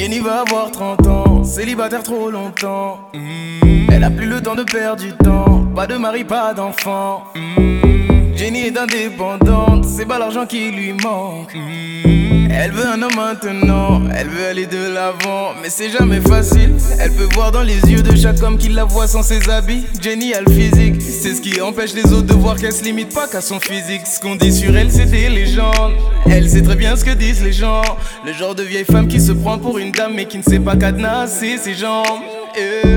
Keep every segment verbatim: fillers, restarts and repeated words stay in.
Jenny va avoir trente ans, célibataire trop longtemps. Mmh. Elle a plus le temps de perdre du temps, pas de mari, pas d'enfant. Mmh. Jenny est indépendante, c'est pas l'argent qui lui manque. Mmh. Elle veut un homme maintenant, elle veut aller de l'avant, mais c'est jamais facile. Elle peut voir dans les yeux de chaque homme qui la voit sans ses habits. Jenny a le physique, c'est ce qui empêche les autres de voir qu'elle se limite pas qu'à son physique. Ce qu'on dit sur elle c'est des légendes, elle sait très bien ce que disent les gens. Le genre de vieille femme qui se prend pour une dame mais qui ne sait pas cadenasser ses jambes. Yeah.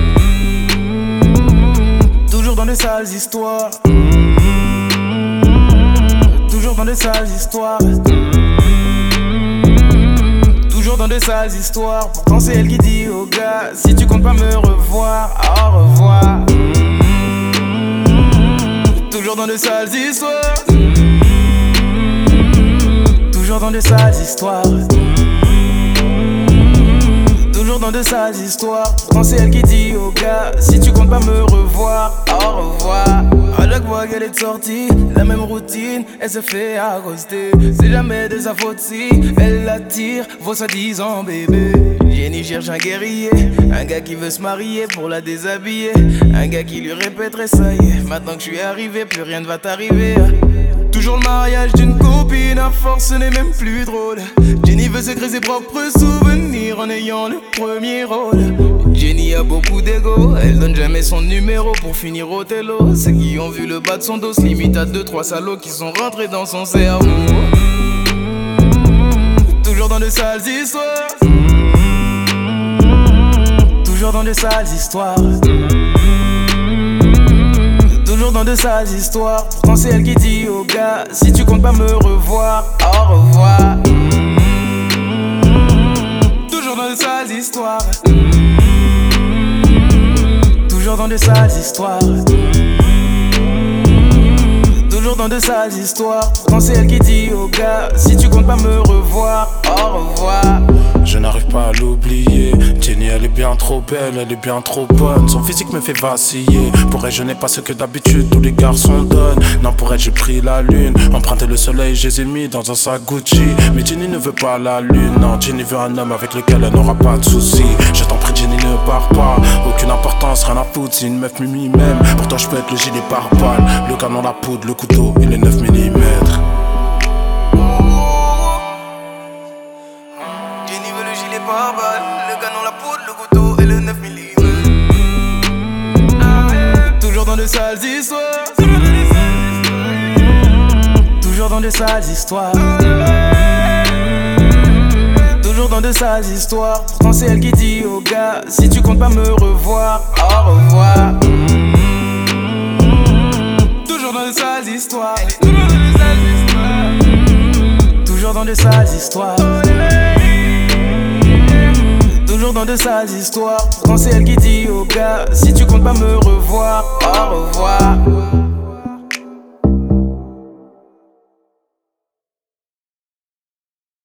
Mmh. Toujours dans de sales histoires, mmh. Toujours dans de sales histoires, mmh. Toujours dans de sales histoires. Pourtant c'est elle qui dit au gars, si tu comptes pas me revoir, au revoir. Mmh. Toujours dans de sales histoires, mmh. Toujours dans de sales histoires, mmh. Toujours dans de sales histoires. Pourtant c'est elle qui dit au gars, si tu comptes pas me revoir, au revoir. À chaque fois qu'elle est sortie, la même routine, elle se fait accoster. C'est jamais de sa faute si elle attire vos soi-disant bébés. Jenny cherche un guerrier, un gars qui veut se marier pour la déshabiller. Un gars qui lui répéterait ça y est, maintenant que je suis arrivé, plus rien ne va t'arriver. Toujours le mariage d'une copine, à force ce n'est même plus drôle. Jenny veut se créer ses propres souvenirs en ayant le premier rôle. Jenny a beaucoup d'ego, elle donne jamais son numéro pour finir au télo. Ceux qui ont vu le bas de son dos se limitent à deux trois salauds qui sont rentrés dans son cerveau. Toujours dans de sales histoires, toujours dans de sales histoires, toujours dans de sales histoires. Pourtant c'est elle qui dit au gars, si tu comptes pas me revoir, au revoir. Toujours dans de sales histoires, toujours dans de sales histoires, toujours dans de sales histoires. Pourtant c'est elle qui dit au gars, si tu comptes pas me revoir, au revoir. Je n'arrive pas à l'oublier. Jenny elle est bien trop belle, elle est bien trop bonne. Son physique me fait vaciller. Pour elle je n'ai pas ce que d'habitude tous les garçons donnent. Non pour elle j'ai pris la lune, emprunté le soleil, je les ai mis dans un sac Gucci. Mais Jenny ne veut pas la lune, non. Jenny veut un homme avec lequel elle n'aura pas de soucis. Je t'en prie Jenny ne pars pas, aucune importance, rien à foutre si une meuf mimi même. Pour toi je peux être le gilet pare-balles, le canon, la poudre, le couteau et les neuf millimètres. Le canon, la poudre, le couteau et le neuf millimètres. Toujours dans de sales histoires, toujours dans de sales histoires, toujours dans de sales histoires. Pourtant c'est elle qui dit au gars, si tu comptes pas me revoir, au revoir. Toujours dans de sales histoires, toujours dans de sales histoires, toujours dans de sales histoires. Pourtant c'est elle qui dit au gars, si tu comptes pas me revoir, au revoir.